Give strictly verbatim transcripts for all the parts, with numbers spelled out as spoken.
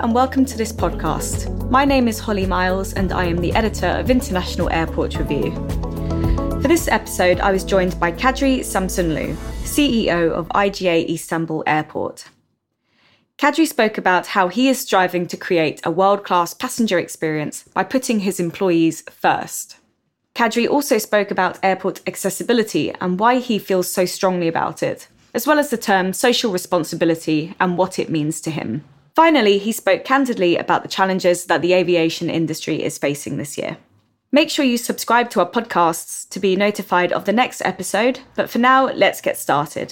and welcome to this podcast. My name is Holly Miles and I am the editor of International Airport Review. For this episode, I was joined by Kadri Samsunlu, C E O of I G A Istanbul Airport. Kadri spoke about how he is striving to create a world-class passenger experience by putting his employees first. Kadri also spoke about airport accessibility and why he feels so strongly about it, as well as the term social responsibility and what it means to him. Finally, he spoke candidly about the challenges that the aviation industry is facing this year. Make sure you subscribe to our podcasts to be notified of the next episode, but for now, let's get started.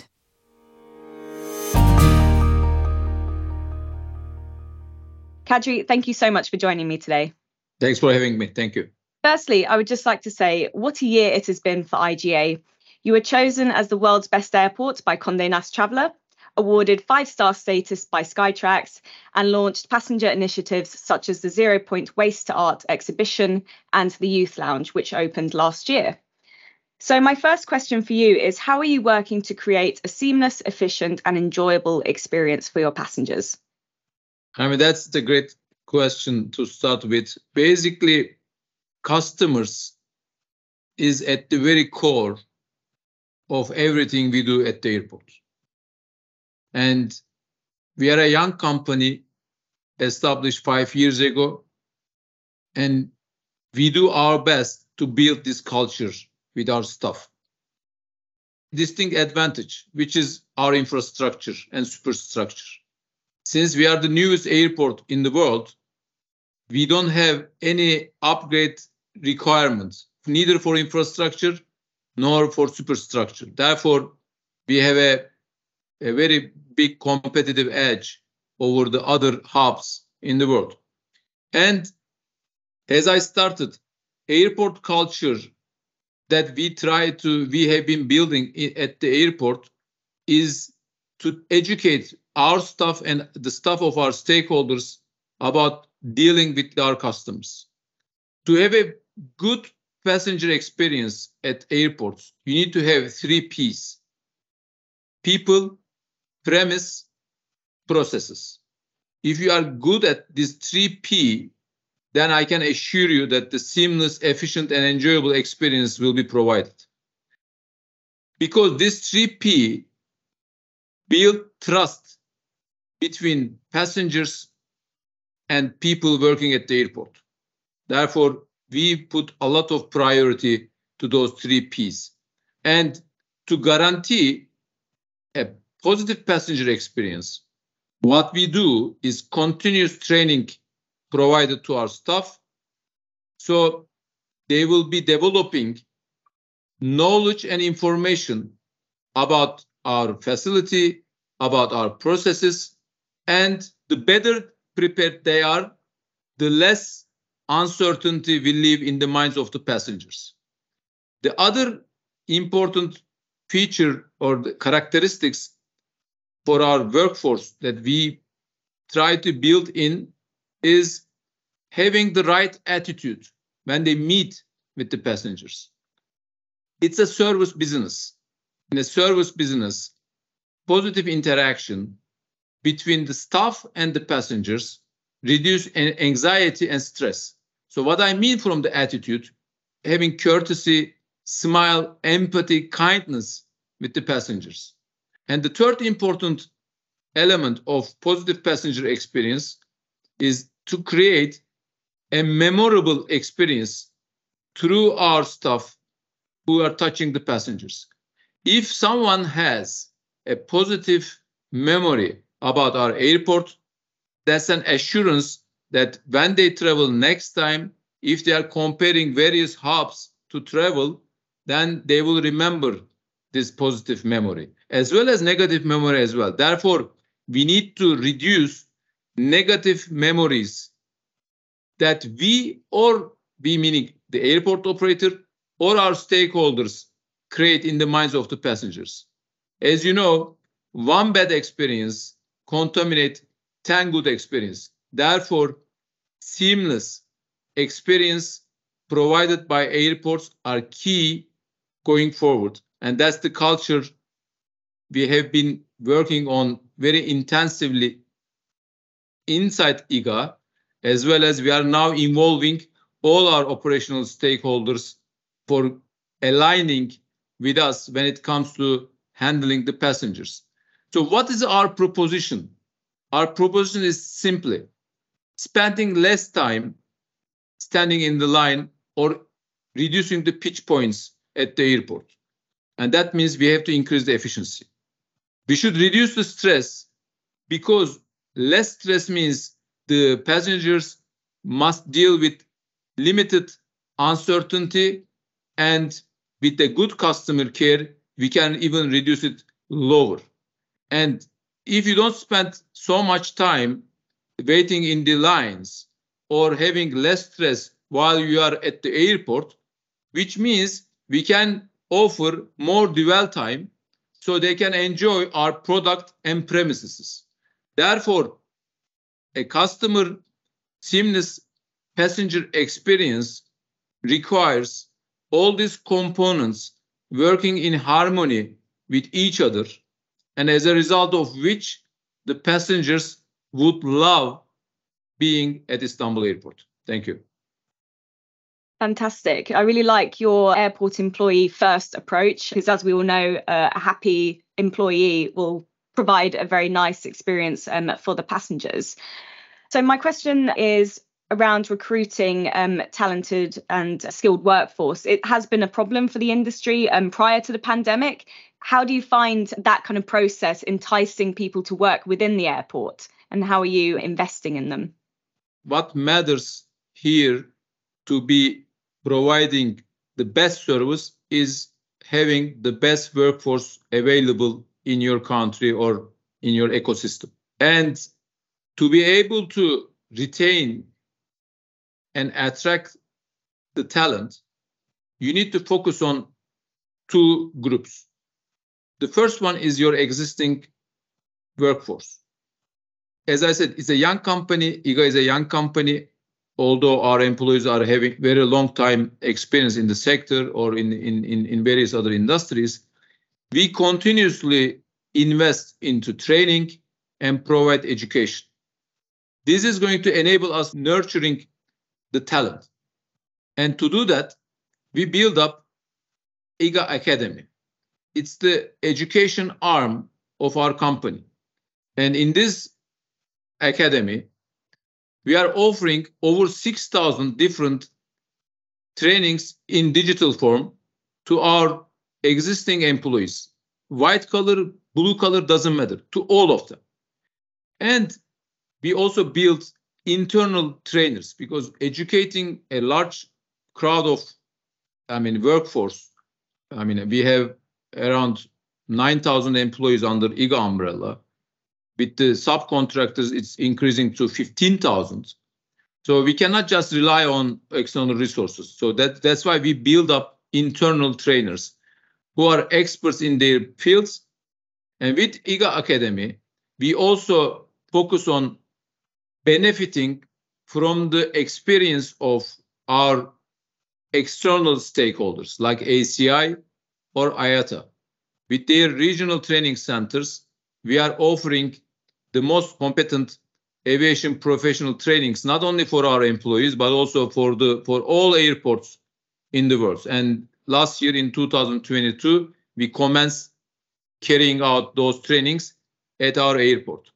Kadri, thank you so much for joining me today. Thanks for having me. Thank you. Firstly, I would just like to say what a year it has been for I G A. You were chosen as the world's best airport by Condé Nast Traveller, awarded five-star status by Skytrax, and launched passenger initiatives such as the Zero Point Waste to Art exhibition and the Youth Lounge, which opened last year. So my first question for you is, how are you working to create a seamless, efficient and enjoyable experience for your passengers? I mean, that's the great question to start with. Basically, customers is at the very core of everything we do at the airport. And we are a young company established five years ago, and we do our best to build this culture with our staff. Distinct advantage, which is our infrastructure and superstructure. Since we are the newest airport in the world, we don't have any upgrade requirements, neither for infrastructure nor for superstructure. Therefore, we have a, a very big competitive edge over the other hubs in the world. And as I started, airport culture that we try to, we have been building at the airport is to educate our staff and the staff of our stakeholders about dealing with our customers. To have a good passenger experience at airports, you need to have three P's: people, premise, processes. If you are good at these three P, then I can assure you that the seamless, efficient, and enjoyable experience will be provided. Because this three P build trust between passengers and people working at the airport. Therefore, we put a lot of priority to those three P's. And to guarantee a positive passenger experience, what we do is continuous training provided to our staff. So they will be developing knowledge and information about our facility, about our processes, and the better prepared they are, the less uncertainty will live in the minds of the passengers. The other important feature or the characteristics for our workforce that we try to build in is having the right attitude when they meet with the passengers. It's a service business. In a service business, positive interaction between the staff and the passengers reduce anxiety and stress. So what I mean from the attitude, having courtesy, smile, empathy, kindness with the passengers. And the third important element of positive passenger experience is to create a memorable experience through our staff who are touching the passengers. If someone has a positive memory about our airport, that's an assurance that when they travel next time, if they are comparing various hubs to travel, then they will remember this positive memory, as well as negative memory as well. Therefore, we need to reduce negative memories that we or we, meaning the airport operator or our stakeholders, create in the minds of the passengers. As you know, one bad experience contaminates ten good experience. Therefore, seamless experience provided by airports are key going forward. And that's the culture we have been working on very intensively inside I G A, as well as we are now involving all our operational stakeholders for aligning with us when it comes to handling the passengers. So what is our proposition? Our proposition is simply spending less time standing in the line or reducing the pitch points at the airport. And that means we have to increase the efficiency. We should reduce the stress, because less stress means the passengers must deal with limited uncertainty, and with a good customer care, we can even reduce it lower. And if you don't spend so much time waiting in the lines or having less stress while you are at the airport, which means we can offer more dwell time so they can enjoy our product and premises. Therefore, a customer seamless passenger experience requires all these components working in harmony with each other, and as a result of which the passengers would love being at Istanbul Airport. Thank you. Fantastic. I really like your airport employee first approach, because as we all know, uh, a happy employee will provide a very nice experience um, for the passengers. So my question is around recruiting um, talented and skilled workforce. It has been a problem for the industry um, prior to the pandemic. How do you find that kind of process enticing people to work within the airport, and how are you investing in them? What matters here to be providing the best service is having the best workforce available in your country or in your ecosystem. And to be able to retain and attract the talent, you need to focus on two groups. The first one is your existing workforce. As I said, it's a young company. I G A is a young company, although our employees are having very long time experience in the sector or in, in, in, in various other industries. We continuously invest into training and provide education. This is going to enable us nurturing the talent. And to do that, we build up I G A Academy. It's the education arm of our company. And in this academy, we are offering over six thousand different trainings in digital form to our existing employees. White collar, blue collar, doesn't matter, to all of them. And we also build internal trainers, because educating a large crowd of, I mean, workforce, I mean, we have around nine thousand employees under I G A umbrella. With the subcontractors, it's increasing to fifteen thousand. So we cannot just rely on external resources. So that, that's why we build up internal trainers who are experts in their fields. And with I G A Academy, we also focus on benefiting from the experience of our external stakeholders like A C I or I A T A. With their regional training centers, we are offering the most competent aviation professional trainings, not only for our employees, but also for the for all airports in the world. And last year in two thousand twenty-two, we commenced carrying out those trainings at our airport.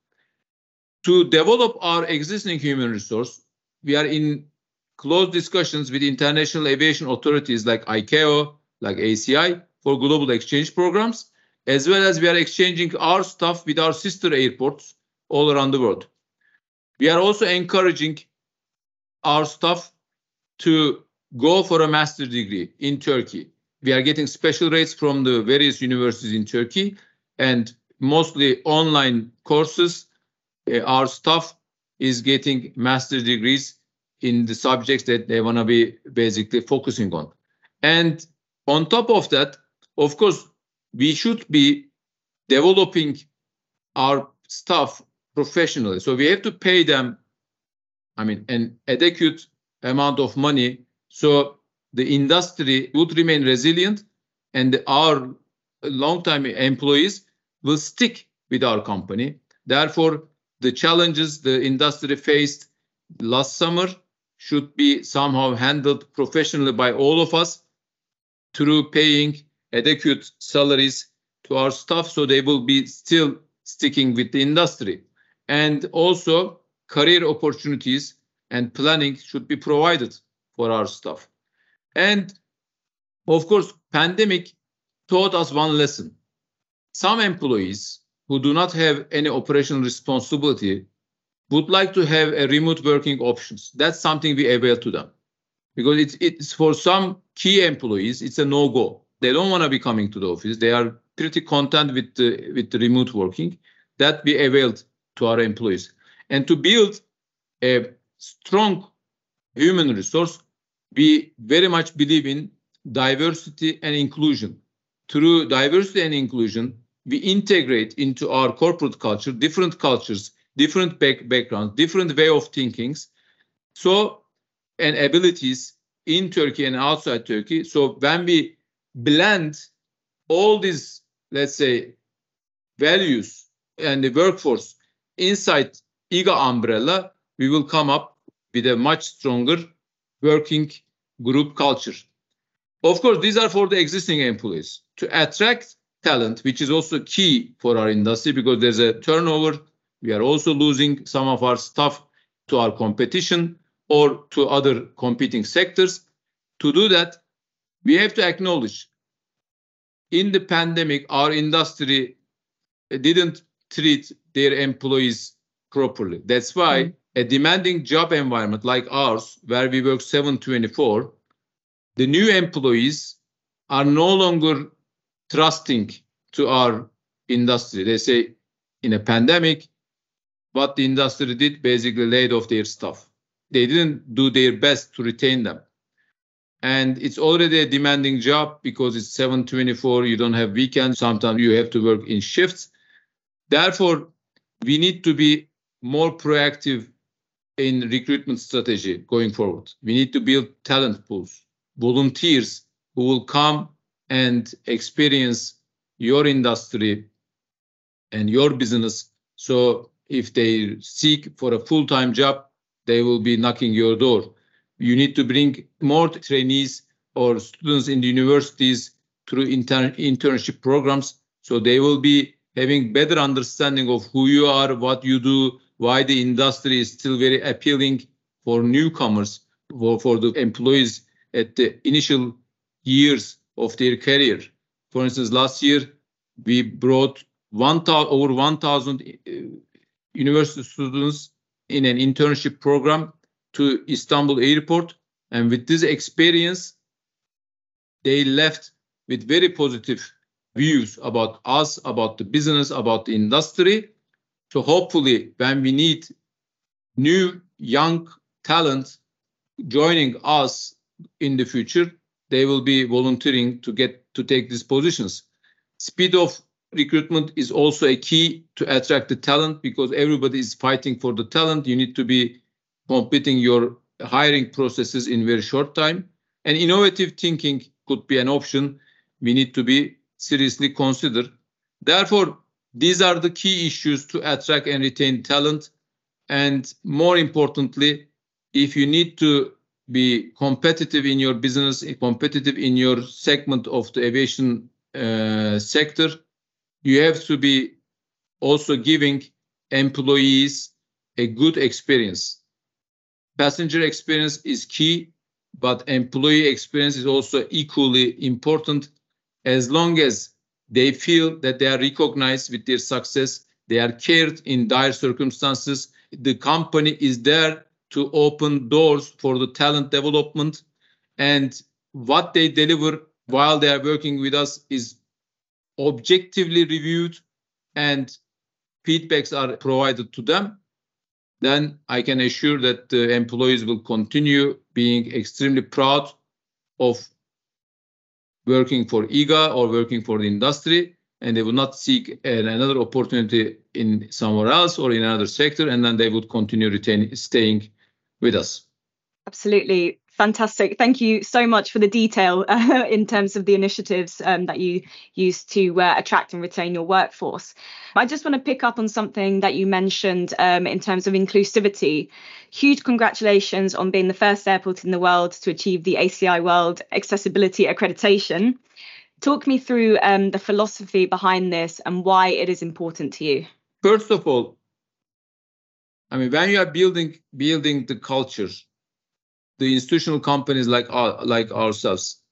To develop our existing human resource, we are in close discussions with international aviation authorities like I C A O, like A C I, for global exchange programs, as well as we are exchanging our staff with our sister airports all around the world. We are also encouraging our staff to go for a master's degree in Turkey. We are getting special rates from the various universities in Turkey, and mostly online courses. Uh, our staff is getting master's degrees in the subjects that they want to be basically focusing on. And on top of that, of course, we should be developing our staff professionally. So we have to pay them, I mean, an adequate amount of money so the industry would remain resilient and our long-time employees will stick with our company. Therefore, the challenges the industry faced last summer should be somehow handled professionally by all of us through paying adequate salaries to our staff so they will be still sticking with the industry. And also career opportunities and planning should be provided for our staff. And of course, pandemic taught us one lesson. Some employees who do not have any operational responsibility would like to have a remote working options. That's something we avail to them. Because it's, it's for some key employees, it's a no-go. They don't want to be coming to the office. They are pretty content with the, with the remote working. That we availed to our employees. And to build a strong human resource, we very much believe in diversity and inclusion. Through diversity and inclusion, we integrate into our corporate culture different cultures, different back backgrounds, different way of thinkings, so and abilities in Turkey and outside Turkey. So when we blend all these, let's say, values and the workforce inside I G A umbrella, we will come up with a much stronger working group culture. Of course, these are for the existing employees. To attract talent, which is also key for our industry because there's a turnover. We are also losing some of our staff to our competition or to other competing sectors. To do that, we have to acknowledge in the pandemic, our industry didn't treat their employees properly. That's why mm-hmm. a demanding job environment like ours, where we work seven twenty-four, the new employees are no longer trusting to our industry. They say in a pandemic, what the industry did basically laid off their staff. They didn't do their best to retain them. And it's already a demanding job because it's seven twenty-four, you don't have weekends, sometimes you have to work in shifts. Therefore, we need to be more proactive in recruitment strategy going forward. We need to build talent pools, volunteers who will come and experience your industry and your business. So if they seek for a full-time job, they will be knocking your door. You need to bring more trainees or students in the universities through intern internship programs. So they will be having better understanding of who you are, what you do, why the industry is still very appealing for newcomers, for, for the employees at the initial years of their career. For instance, last year, we brought one, over one thousand uh, university students in an internship program to Istanbul Airport. And with this experience, they left with very positive views about us, about the business, about the industry. So hopefully, when we need new young talent joining us in the future, they will be volunteering to get to take these positions. Speed of recruitment is also a key to attract the talent because everybody is fighting for the talent. You need to be completing your hiring processes in very short time. And innovative thinking could be an option we need to be seriously consider. Therefore, these are the key issues to attract and retain talent. And more importantly, if you need to be competitive in your business, competitive in your segment of the aviation uh, sector, you have to be also giving employees a good experience. Passenger experience is key, but employee experience is also equally important. As long as they feel that they are recognized with their success, they are cared in dire circumstances, the company is there to open doors for the talent development, and what they deliver while they are working with us is objectively reviewed and feedbacks are provided to them, then I can assure that the employees will continue being extremely proud of working for I G A or working for the industry, and they will not seek another opportunity in somewhere else or in another sector, and then they would continue retaining, staying with us. Absolutely. Fantastic. Thank you so much for the detail uh, in terms of the initiatives um, that you use to uh, attract and retain your workforce. I just want to pick up on something that you mentioned um, in terms of inclusivity. Huge congratulations on being the first airport in the world to achieve the A C I World Accessibility Accreditation. Talk me through um, the philosophy behind this and why it is important to you. First of all, I mean, when you are building building the culture, the institutional companies like our, like ourselves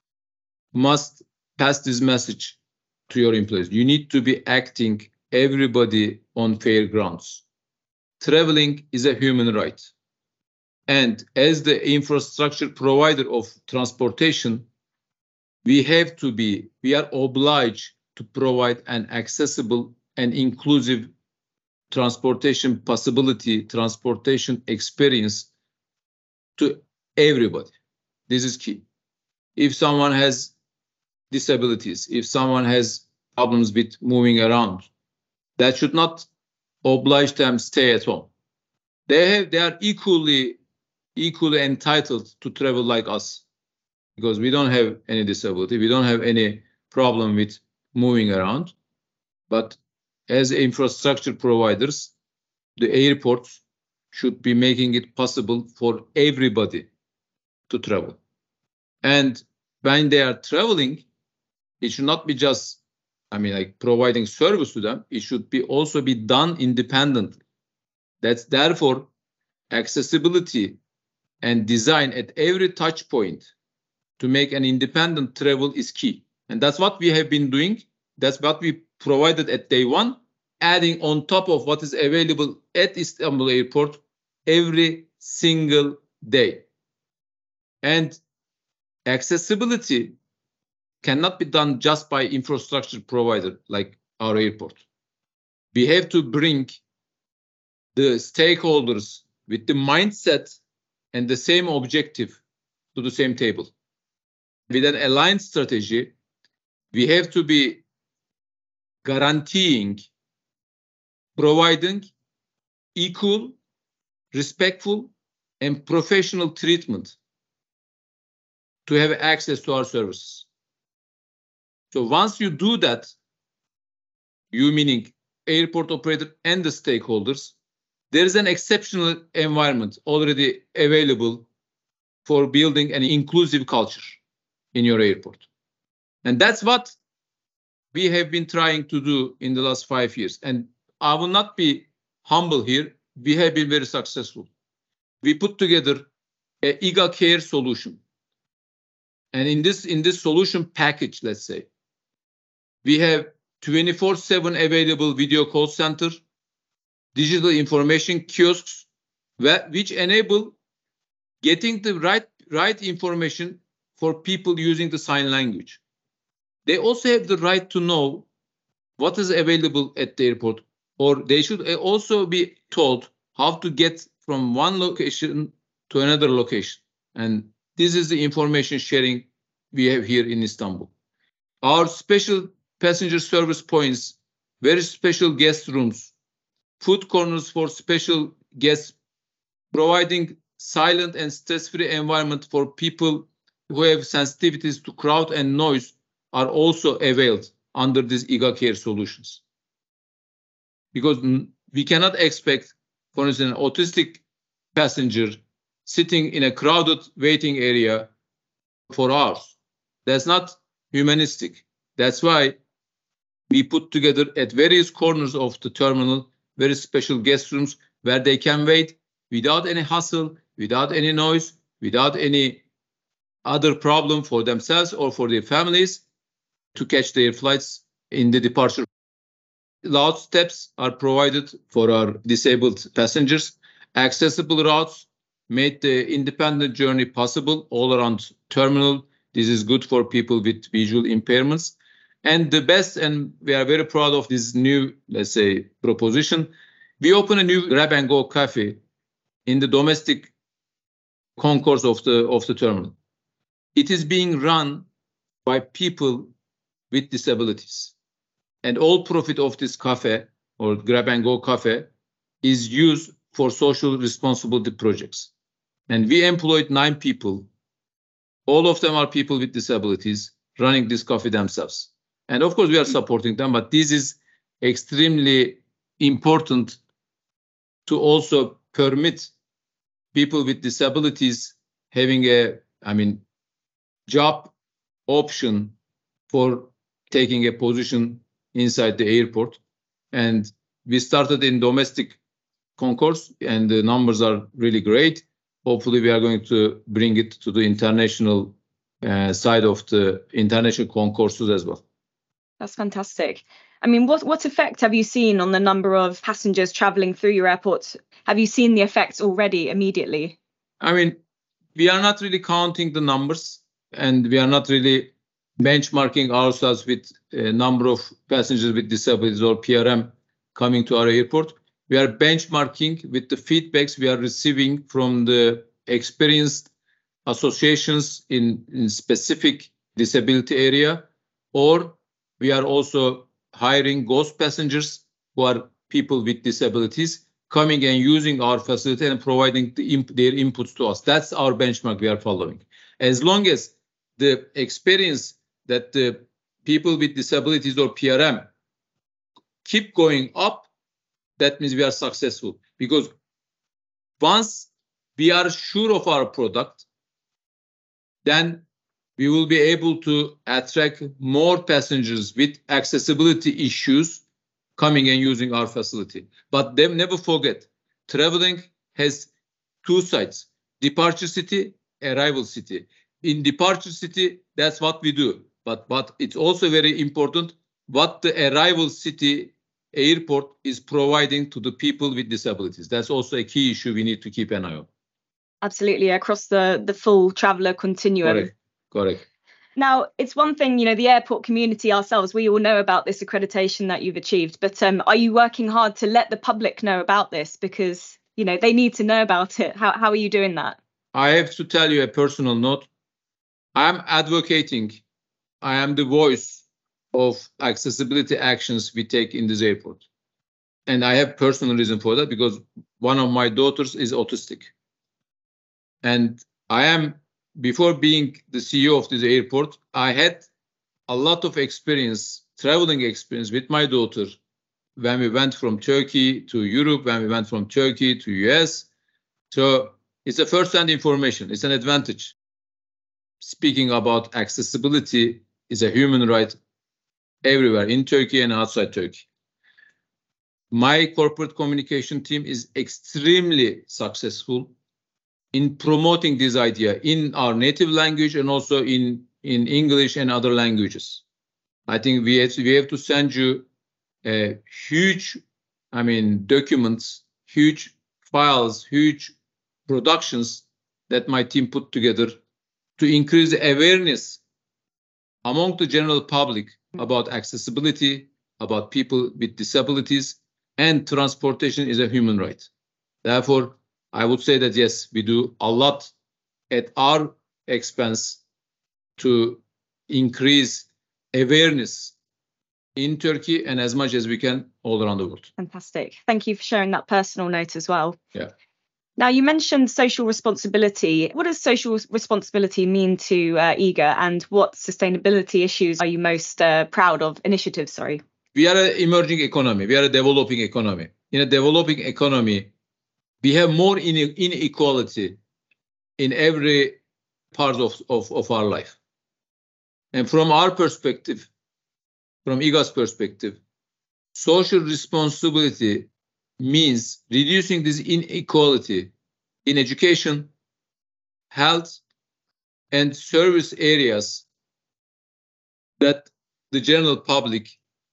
must pass this message to your employees. You need to be acting everybody on fair grounds. Traveling is a human right. And as the infrastructure provider of transportation, we have to be, we are obliged to provide an accessible and inclusive transportation possibility, transportation experience to everybody. This is key. If someone has disabilities, if someone has problems with moving around, that should not oblige them to stay at home. They have, they are equally, equally entitled to travel like us, because we don't have any disability, we don't have any problem with moving around. But as infrastructure providers, the airports should be making it possible for everybody to travel. And when they are traveling, it should not be just, I mean, like providing service to them. It should be also be done independently. That's therefore accessibility and design at every touch point to make an independent travel is key. And that's what we have been doing. That's what we provided at day one, adding on top of what is available at Istanbul Airport every single day. And accessibility cannot be done just by infrastructure provider like our airport. We have to bring the stakeholders with the mindset and the same objective to the same table. With an aligned strategy, we have to be guaranteeing, providing equal, respectful, and professional treatment to have access to our services. So once you do that, you meaning airport operator and the stakeholders, there is an exceptional environment already available for building an inclusive culture in your airport. And that's what we have been trying to do in the last five years. And I will not be humble here. We have been very successful. We put together a IGA Care solution. And in this, in this solution package, let's say, we have twenty-four seven available video call center, digital information kiosks, which enable getting the right, right information for people using the sign language. They also have the right to know what is available at the airport, or they should also be told how to get from one location to another location. And this is the information sharing we have here in Istanbul. Our special passenger service points, very special guest rooms, food corners for special guests, providing silent and stress-free environment for people who have sensitivities to crowd and noise are also availed under these IGA Care solutions. Because we cannot expect, for instance, an autistic passenger sitting in a crowded waiting area for hours. That's not humanistic. That's why we put together at various corners of the terminal very special guest rooms where they can wait without any hassle, without any noise, without any other problem for themselves or for their families to catch their flights in the departure. Loud steps are provided for our disabled passengers. Accessible routes made the independent journey possible all around terminal. This is good for people with visual impairments. And the best, and we are very proud of this new, let's say, proposition. We open a new grab and go cafe in the domestic concourse of the, of the terminal. It is being run by people with disabilities. And all profit of this cafe or grab and go cafe is used for social responsibility projects. And we employed nine people. All of them are people with disabilities running this coffee themselves. And of course, we are supporting them, but this is extremely important to also permit people with disabilities having a, I mean, job option for taking a position inside the airport. And we started in domestic concourse, and the numbers are really great. Hopefully, we are going to bring it to the international uh, side of the international concourses as well. That's fantastic. I mean, what, what effect have you seen on the number of passengers traveling through your airports? Have you seen the effects already immediately? I mean, we are not really counting the numbers, and we are not really benchmarking ourselves with a number of passengers with disabilities or P R M coming to our airport. We are benchmarking with the feedbacks we are receiving from the experienced associations in, in specific disability area, or we are also hiring ghost passengers who are people with disabilities coming and using our facility and providing the imp- their inputs to us. That's our benchmark we are following. As long as the experience that the people with disabilities or P R M keep going up, that means we are successful. Because once we are sure of our product, then we will be able to attract more passengers with accessibility issues coming and using our facility. But then never forget, traveling has two sides: departure city, arrival city. In departure city, that's what we do. But, but it's also very important what the arrival city airport is providing to the people with disabilities. That's also a key issue we need to keep an eye on. Absolutely, across the, the full traveller continuum. Correct. Correct. Now, it's one thing, you know, the airport community ourselves, we all know about this accreditation that you've achieved, but um, are you working hard to let the public know about this? Because, you know, they need to know about it. How, how are you doing that? I have to tell you a personal note. I'm advocating, I am the voice of accessibility actions we take in this airport. And I have personal reason for that, because one of my daughters is autistic. And I am, before being the C E O of this airport, I had a lot of experience, traveling experience with my daughter when we went from Turkey to Europe, when we went from Turkey to U S. So it's a first-hand information. It's an advantage. Speaking about accessibility is a human right everywhere in Turkey and outside Turkey. My corporate communication team is extremely successful in promoting this idea in our native language and also in, in English and other languages. I think we have, to, we have to send you a huge, I mean, documents, huge files, huge productions that my team put together to increase the awareness among the general public about accessibility, about people with disabilities, and transportation is a human right. Therefore, I would say that, yes, we do a lot at our expense to increase awareness in Turkey and as much as we can all around the world. Fantastic. Thank you for sharing that personal note as well. Yeah. Now, you mentioned social responsibility. What does social responsibility mean to uh, E G A, and what sustainability issues are you most uh, proud of? Initiatives, sorry. We are an emerging economy. We are a developing economy. In a developing economy, we have more inequality in every part of, of, of our life. And from our perspective, from E G A's perspective, social responsibility means reducing this inequality in education, health, and service areas that the general public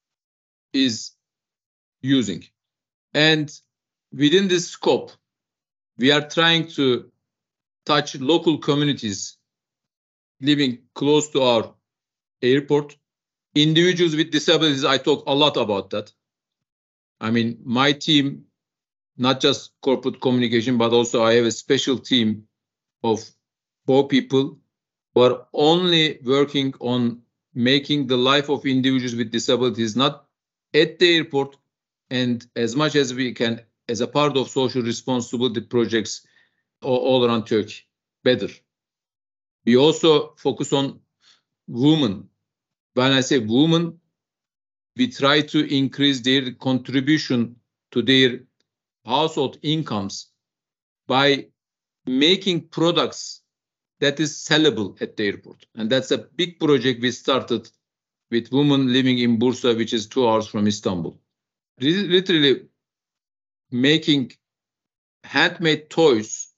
is using. And within this scope, we are trying to touch local communities living close to our airport. Individuals with disabilities, I talk a lot about that. I mean, my team, not just corporate communication, but also I have a special team of four people who are only working on making the life of individuals with disabilities, not at the airport, and as much as we can, as a part of social responsibility projects, all, all around Turkey better. We also focus on women. When I say women, we try to increase their contribution to their household incomes by making products that is sellable at the airport. And that's a big project we started with women living in Bursa, which is two hours from Istanbul. Literally making handmade toys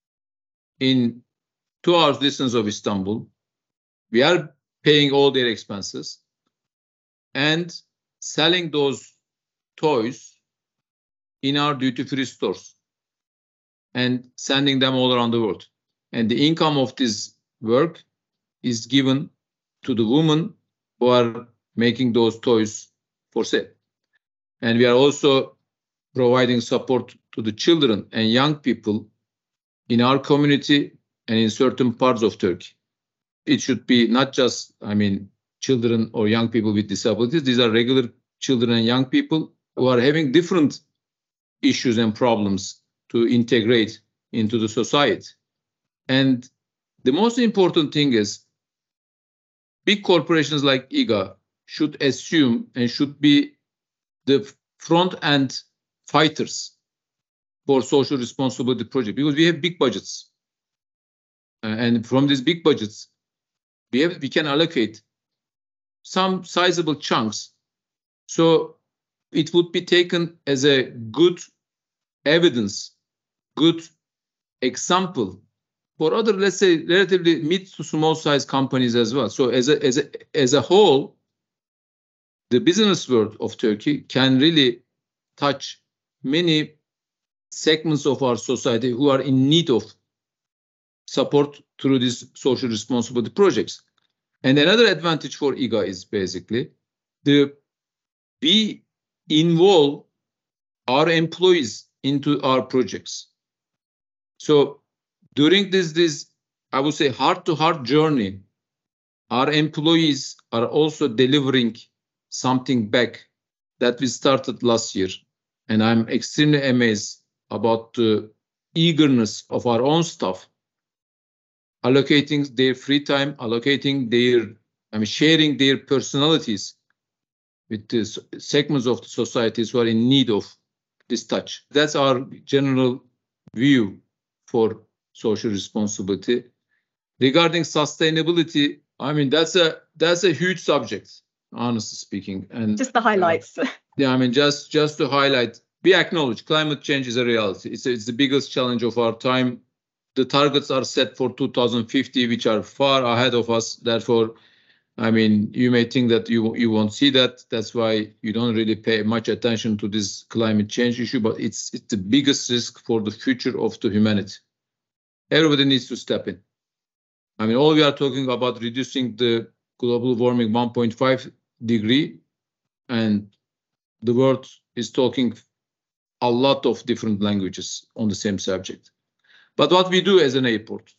in two hours distance of Istanbul. We are paying all their expenses and selling those toys in our duty-free stores and sending them all around the world. And the income of this work is given to the women who are making those toys for sale. And we are also providing support to the children and young people in our community and in certain parts of Turkey. It should be not just, I mean, children or young people with disabilities. These are regular children and young people who are having different issues and problems to integrate into the society. And the most important thing is big corporations like I G A should assume and should be the front end fighters for social responsibility project, because we have big budgets. Uh, and from these big budgets, we have we can allocate some sizable chunks. So it would be taken as a good evidence, good example for other, let's say, relatively mid to small size companies as well. So as a, as a, as a whole, the business world of Turkey can really touch many segments of our society who are in need of support through these social responsibility projects. And another advantage for I G A is basically the we involve our employees into our projects. So during this, this I would say heart-to-heart journey, our employees are also delivering something back that we started last year. And I'm extremely amazed about the eagerness of our own staff, allocating their free time, allocating their, I mean, sharing their personalities with the segments of the societies who are in need of this touch. That's our general view for social responsibility. Regarding sustainability, I mean, that's a that's a huge subject, honestly speaking. And just the highlights. Uh, yeah, I mean, just just to highlight, we acknowledge climate change is a reality. It's a, it's the biggest challenge of our time. The targets are set for two thousand fifty, which are far ahead of us. Therefore, I mean, you may think that you you won't see that. That's why you don't really pay much attention to this climate change issue. But it's it's the biggest risk for the future of the humanity. Everybody needs to step in. I mean, all we are talking about reducing the global warming one point five degree, and the world is talking a lot of different languages on the same subject. But what we do as an airport,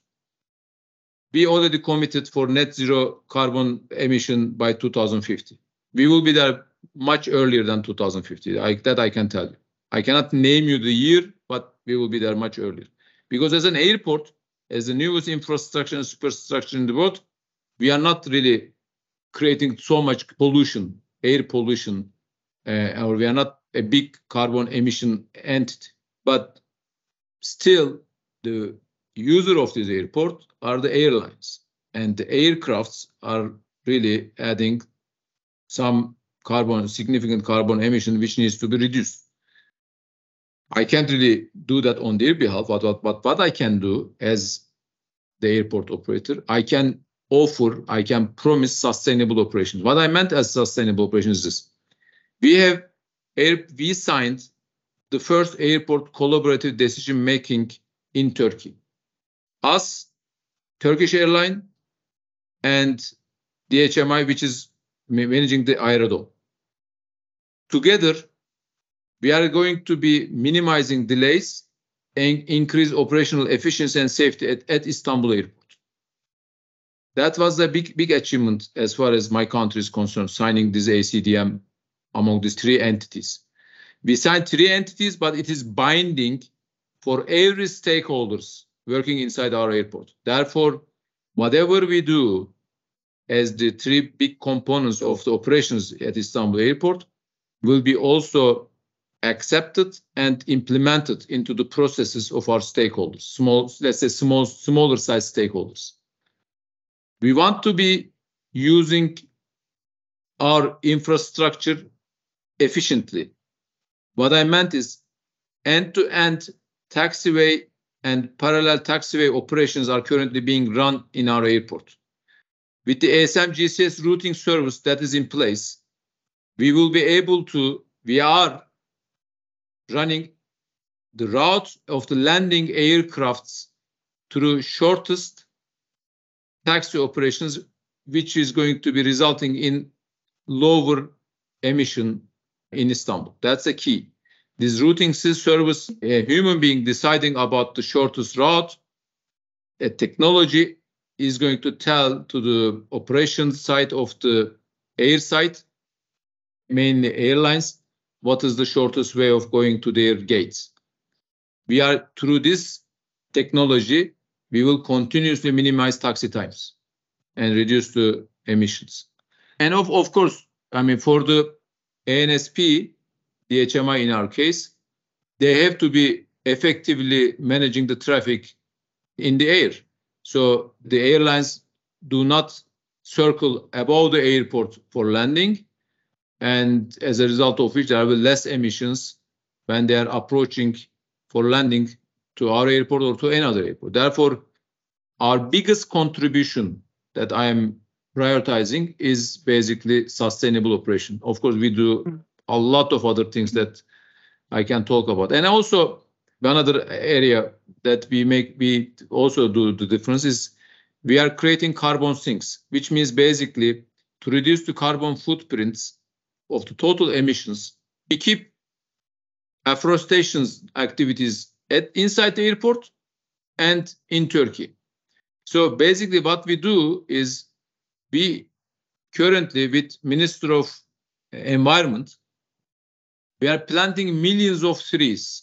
we already committed for net zero carbon emission by two thousand fifty. We will be there much earlier than two thousand fifty. I, that I can tell you. I cannot name you the year, but we will be there much earlier. Because as an airport, as the newest infrastructure and superstructure in the world, we are not really creating so much pollution, air pollution, uh, or we are not a big carbon emission entity. But still, the user of this airport are the airlines, and the aircrafts are really adding some carbon, significant carbon emission, which needs to be reduced. I can't really do that on their behalf, but what, but what I can do as the airport operator, I can offer, I can promise sustainable operations. What I meant as sustainable operations is this. We have, air, we signed the first airport collaborative decision making in Turkey. Us, Turkish Airlines, and D H M I, which is managing the Aerodom. Together, we are going to be minimizing delays and increase operational efficiency and safety at, at Istanbul Airport. That was a big, big achievement as far as my country is concerned, signing this A C D M among these three entities. We signed three entities, but it is binding for every stakeholders working inside our airport. Therefore, whatever we do as the three big components of the operations at Istanbul Airport will be also accepted and implemented into the processes of our stakeholders, small, let's say small, smaller size stakeholders. We want to be using our infrastructure efficiently. What I meant is end-to-end taxiway and parallel taxiway operations are currently being run in our airport. With the A S M G C S routing service that is in place, we will be able to, we are running the route of the landing aircrafts through shortest taxi operations, which is going to be resulting in lower emission in Istanbul. That's the key. This routing service, a human being deciding about the shortest route, a technology is going to tell to the operations side of the air side, mainly airlines, what is the shortest way of going to their gates. We are, through this technology, we will continuously minimize taxi times and reduce the emissions. And of, of course, I mean, for the A N S P, the H M I in our case, they have to be effectively managing the traffic in the air. So the airlines do not circle above the airport for landing, and as a result of which there will be less emissions when they are approaching for landing to our airport or to another airport. Therefore, our biggest contribution that I am prioritizing is basically sustainable operation. Of course, we do a lot of other things that I can talk about. And also, another area that we make, we also do the difference is we are creating carbon sinks, which means basically to reduce the carbon footprints of the total emissions. We keep afforestation activities at inside the airport and in Turkey. So basically what we do is we currently with Minister of Environment, we are planting millions of trees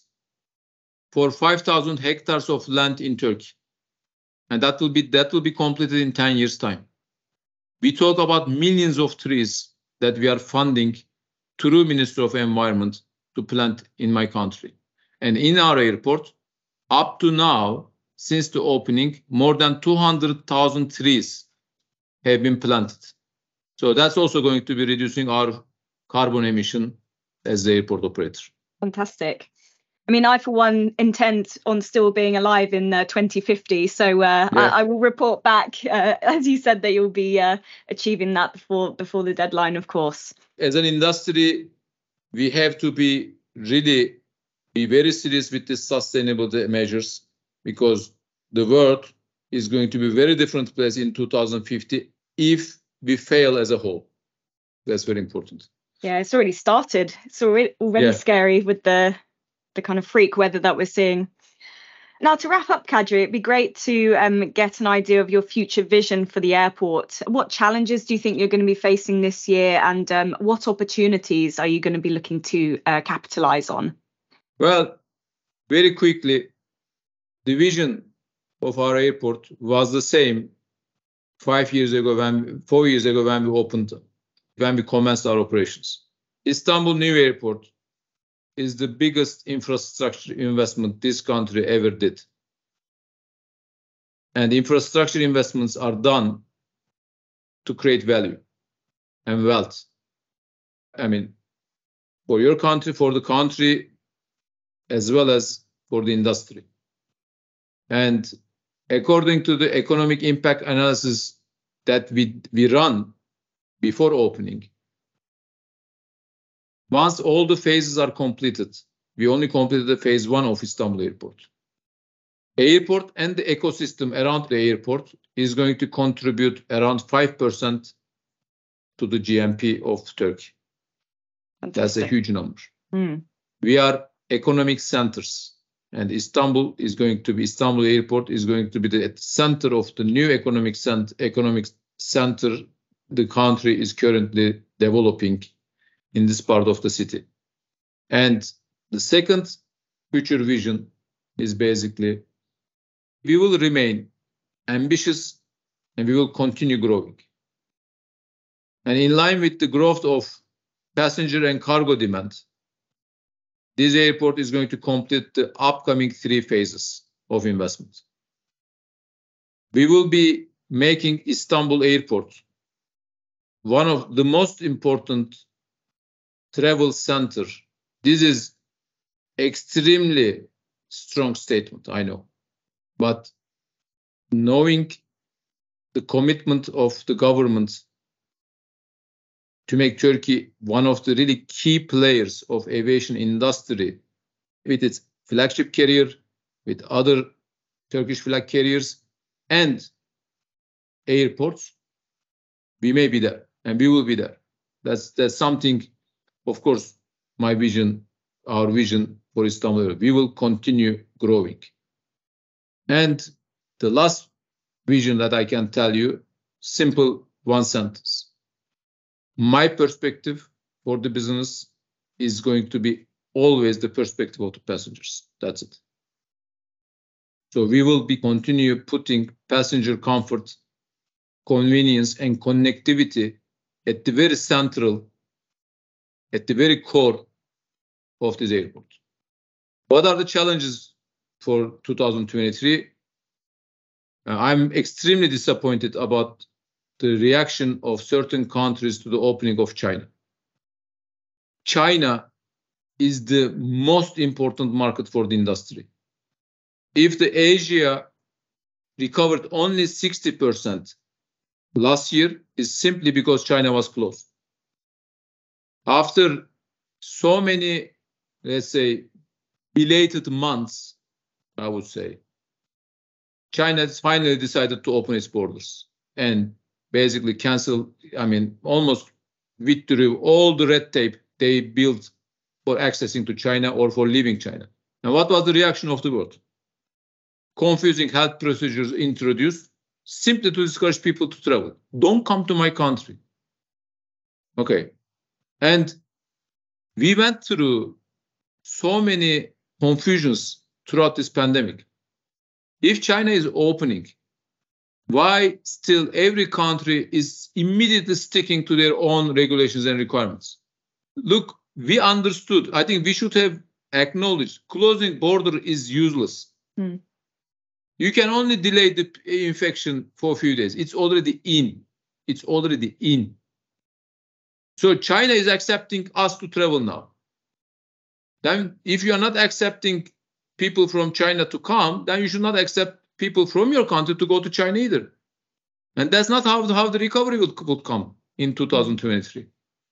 for five thousand hectares of land in Turkey. And that will be that will be completed in ten years' time. We talk about millions of trees that we are funding through Ministry of Environment to plant in my country. And in our airport, up to now, since the opening, more than two hundred thousand trees have been planted. So that's also going to be reducing our carbon emission as the airport operator. Fantastic. I mean, I, for one, intend on still being alive in uh, twenty fifty. So uh, yeah. I, I will report back, uh, as you said, that you'll be uh, achieving that before before the deadline, of course. As an industry, we have to be really be very serious with the sustainable measures, because the world is going to be a very different place in two thousand fifty if we fail as a whole. That's very important. Yeah, it's already started. It's already, already yeah. scary with the the kind of freak weather that we're seeing. Now, to wrap up, Kadri, it'd be great to um, get an idea of your future vision for the airport. What challenges do you think you're going to be facing this year, and um, what opportunities are you going to be looking to uh, capitalize on? Well, very quickly, the vision of our airport was the same five years ago, when four years ago when we opened, when we commenced our operations. Istanbul New Airport is the biggest infrastructure investment this country ever did. And infrastructure investments are done to create value and wealth. I mean, for your country, for the country, as well as for the industry. And according to the economic impact analysis that we, we run before opening, once all the phases are completed, we only completed the phase one of Istanbul Airport. Airport and the ecosystem around the airport is going to contribute around five percent to the G N P of Turkey. Fantastic. That's a huge number. Mm. We are economic centers, and Istanbul is going to be, Istanbul Airport is going to be the center of the new economic center, economic center the country is currently developing in this part of the city. And the second future vision is basically we will remain ambitious and we will continue growing. And in line with the growth of passenger and cargo demand, this airport is going to complete the upcoming three phases of investment. We will be making Istanbul Airport one of the most important travel center. This is extremely strong statement, I know. But knowing the commitment of the government to make Turkey one of the really key players of aviation industry with its flagship carrier, with other Turkish flag carriers and airports, we may be there and we will be there. That's that's something, of course, my vision, our vision for Istanbul. We will continue growing. And the last vision that I can tell you, simple one sentence. My perspective for the business is going to be always the perspective of the passengers. That's it. So we will be continue putting passenger comfort, convenience, and connectivity at the very central, at the very core of this airport. What are the challenges for two thousand twenty-three? Uh, I'm extremely disappointed about the reaction of certain countries to the opening of China. China is the most important market for the industry. If the Asia recovered only sixty percent last year, is simply because China was closed. After so many, let's say, belated months, I would say, China has finally decided to open its borders and basically cancel, I mean, almost withdrew all the red tape they built for accessing to China or for leaving China. And what was the reaction of the world? Confusing health procedures introduced simply to discourage people to travel. Don't come to my country. Okay. And we went through so many confusions throughout this pandemic. If China is opening, why still every country is immediately sticking to their own regulations and requirements? Look, we understood. I think we should have acknowledged closing border is useless. Mm. You can only delay the infection for a few days. It's already in. It's already in. So China is accepting us to travel now. Then if you are not accepting people from China to come, then you should not accept people from your country to go to China either. And that's not how, how the recovery would, would come in two thousand twenty-three.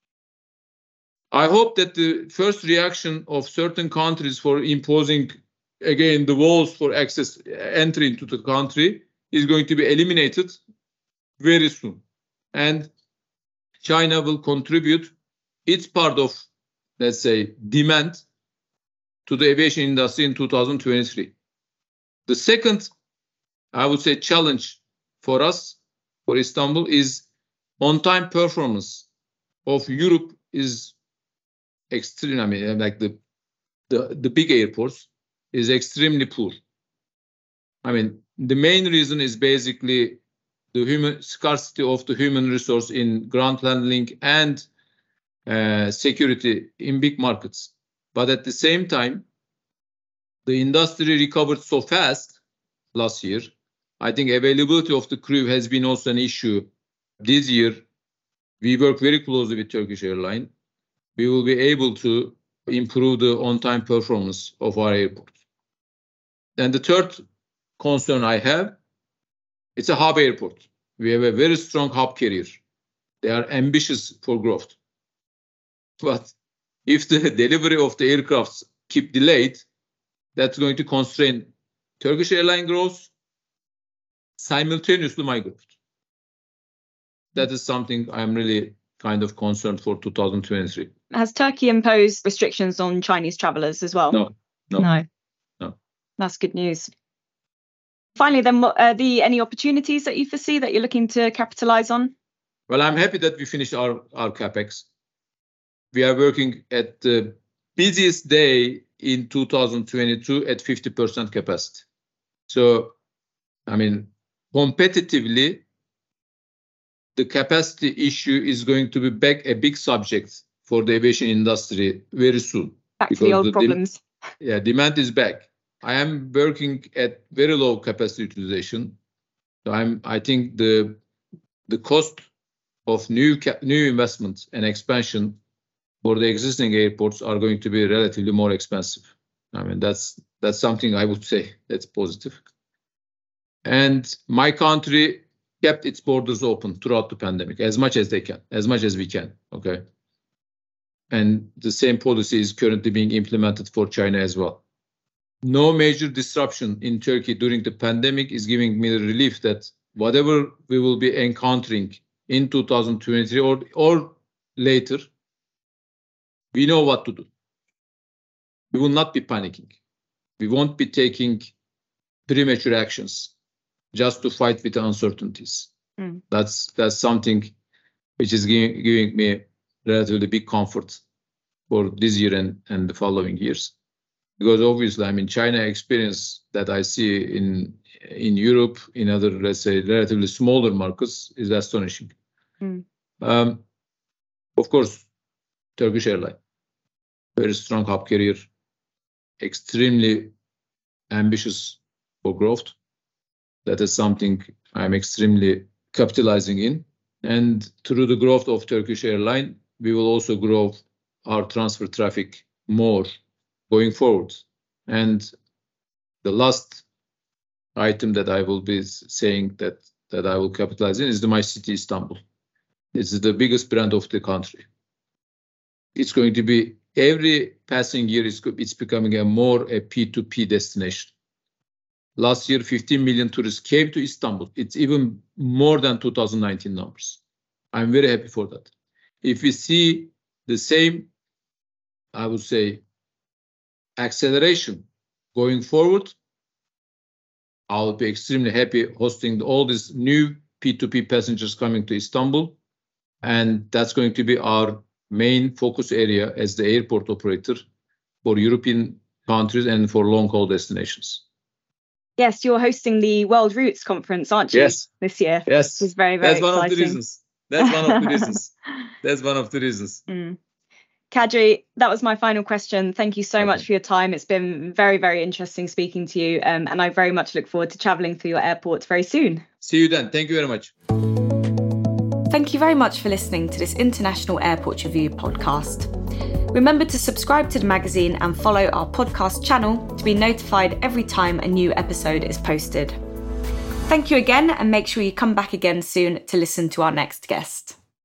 I hope that the first reaction of certain countries for imposing, again, the walls for access, entry into the country is going to be eliminated very soon. And China will contribute its part of, let's say, demand to the aviation industry in two thousand twenty-three. The second, I would say, challenge for us, for Istanbul, is on-time performance of Europe is extreme. I mean, like the, the, the big airports is extremely poor. I mean, the main reason is basically the human scarcity of the human resource in ground handling and uh, security in big markets. But at the same time, the industry recovered so fast last year. I think availability of the crew has been also an issue. This year, we work very closely with Turkish Airlines. We will be able to improve the on-time performance of our airport. And the third concern I have, it's a hub airport. We have a very strong hub carrier. They are ambitious for growth. But if the delivery of the aircrafts keep delayed, that's going to constrain Turkish Airlines growth, simultaneously my growth. That is something I'm really kind of concerned for two thousand twenty-three. Has Turkey imposed restrictions on Chinese travellers as well? No, no, no, no. That's good news. Finally, then, what are the any opportunities that you foresee that you're looking to capitalise on? Well, I'm happy that we finished our, our CapEx. We are working at the busiest day in two thousand twenty-two at fifty percent capacity. So I mean, competitively, the capacity issue is going to be back a big subject for the aviation industry very soon. Back to the old the problems. Dem- yeah, demand is back. I am working at very low capacity utilization. So I'm, I think the the cost of new ca- new investments and expansion for the existing airports are going to be relatively more expensive. I mean, that's that's something I would say that's positive. And my country kept its borders open throughout the pandemic as much as they can, as much as we can. Okay. And the same policy is currently being implemented for China as well. No major disruption in Turkey during the pandemic is giving me the relief that whatever we will be encountering in two thousand twenty-three or, or later, we know what to do. We will not be panicking. We won't be taking premature actions just to fight with the uncertainties. Mm. That's that's something which is giving, giving me relatively big comfort for this year and, and the following years. Because obviously, I mean, China experience that I see in in Europe, in other, let's say, relatively smaller markets is astonishing. Mm. Um, of course, Turkish Airlines, very strong hub carrier, extremely ambitious for growth. That is something I'm extremely capitalizing in. And through the growth of Turkish Airlines, we will also grow our transfer traffic more going forward. And the last item that I will be saying that, that I will capitalize in is the My City Istanbul. It's the biggest brand of the country. It's going to be every passing year, it's, it's becoming a more a P two P destination. Last year, fifteen million tourists came to Istanbul. It's even more than two thousand nineteen numbers. I'm very happy for that. If we see the same, I would say, acceleration going forward, I'll be extremely happy hosting all these new P two P passengers coming to Istanbul. And that's going to be our main focus area as the airport operator for European countries and for long-haul destinations. Yes, you're hosting the World Routes Conference, aren't you? Yes. This year. Yes. Which is very, very That's exciting. one of the reasons. That's one of the reasons. That's one of the reasons. Mm. Kadri, that was my final question. Thank you so okay. much for your time. It's been very, very interesting speaking to you. Um, and I very much look forward to traveling through your airport very soon. See you then. Thank you very much. Thank you very much for listening to this International Airport Review podcast. Remember to subscribe to the magazine and follow our podcast channel to be notified every time a new episode is posted. Thank you again, and make sure you come back again soon to listen to our next guest.